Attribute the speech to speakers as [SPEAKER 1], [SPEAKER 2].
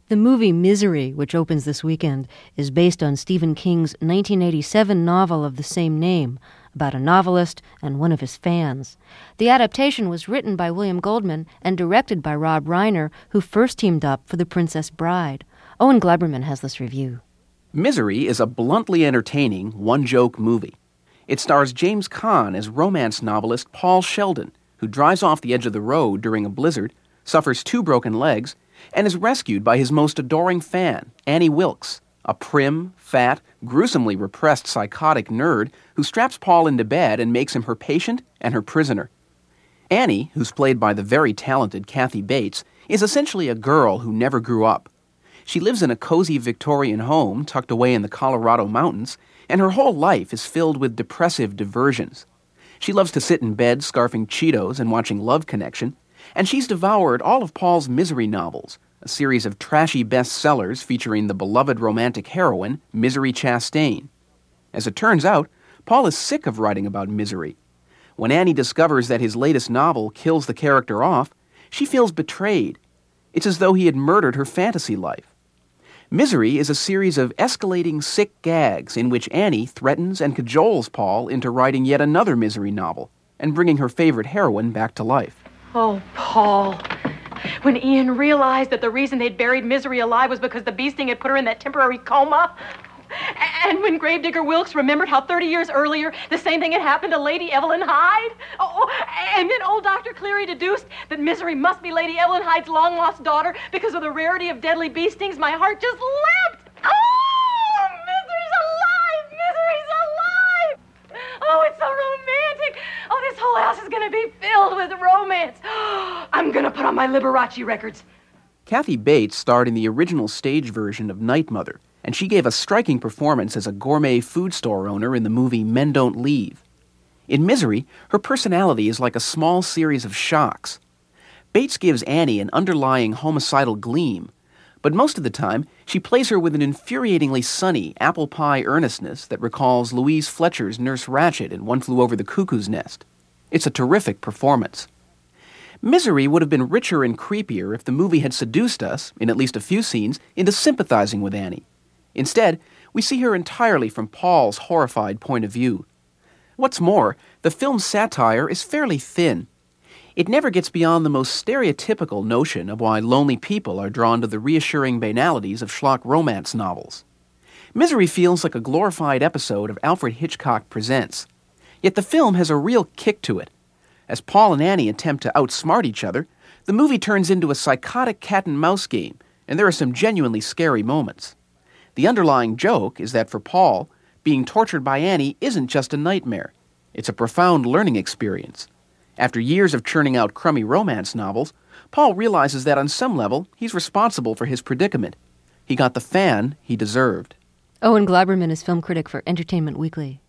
[SPEAKER 1] The movie Misery, which opens this weekend, is based on Stephen King's 1987 novel of the same name, about a novelist and one of his fans. The adaptation was written by William Goldman and directed by Rob Reiner, who first teamed up for The Princess Bride. Owen Gleiberman has this review.
[SPEAKER 2] Misery is a bluntly entertaining, one-joke movie. It stars James Caan as romance novelist Paul Sheldon, who drives off the edge of the road during a blizzard, suffers 2 broken legs, and is rescued by his most adoring fan, Annie Wilkes, a prim, fat, gruesomely repressed psychotic nerd who straps Paul into bed and makes him her patient and her prisoner. Annie, who's played by the very talented Kathy Bates, is essentially a girl who never grew up. She lives in a cozy Victorian home tucked away in the Colorado mountains, and her whole life is filled with depressive diversions. She loves to sit in bed scarfing Cheetos and watching Love Connection, and she's devoured all of Paul's Misery novels, a series of trashy bestsellers featuring the beloved romantic heroine, Misery Chastain. As it turns out, Paul is sick of writing about misery. When Annie discovers that his latest novel kills the character off, she feels betrayed. It's as though he had murdered her fantasy life. Misery is a series of escalating sick gags in which Annie threatens and cajoles Paul into writing yet another misery novel and bringing her favorite heroine back to life.
[SPEAKER 3] Oh, Paul. When Ian realized that the reason they'd buried Misery alive was because the bee sting had put her in that temporary coma. And when Gravedigger Wilkes remembered how 30 years earlier the same thing had happened to Lady Evelyn Hyde. Oh, and then old Dr. Cleary deduced that Misery must be Lady Evelyn Hyde's long-lost daughter because of the rarity of deadly bee stings. My heart just leapt. Oh, Misery's alive! Misery's alive! Oh, it's so romantic. Oh, this whole house is going to be filled with romance. I'm going to put on my Liberace records.
[SPEAKER 2] Kathy Bates starred in the original stage version of Night Mother, and she gave a striking performance as a gourmet food store owner in the movie Men Don't Leave. In Misery, her personality is like a small series of shocks. Bates gives Annie an underlying homicidal gleam, but most of the time, she plays her with an infuriatingly sunny apple pie earnestness that recalls Louise Fletcher's Nurse Ratched in One Flew Over the Cuckoo's Nest. It's a terrific performance. Misery would have been richer and creepier if the movie had seduced us, in at least a few scenes, into sympathizing with Annie. Instead, we see her entirely from Paul's horrified point of view. What's more, the film's satire is fairly thin. It never gets beyond the most stereotypical notion of why lonely people are drawn to the reassuring banalities of schlock romance novels. Misery feels like a glorified episode of Alfred Hitchcock Presents. Yet the film has a real kick to it. As Paul and Annie attempt to outsmart each other, the movie turns into a psychotic cat-and-mouse game, and there are some genuinely scary moments. The underlying joke is that for Paul, being tortured by Annie isn't just a nightmare. It's a profound learning experience. After years of churning out crummy romance novels, Paul realizes that on some level, he's responsible for his predicament. He got the fan he deserved.
[SPEAKER 1] Owen Gleiberman is film critic for Entertainment Weekly.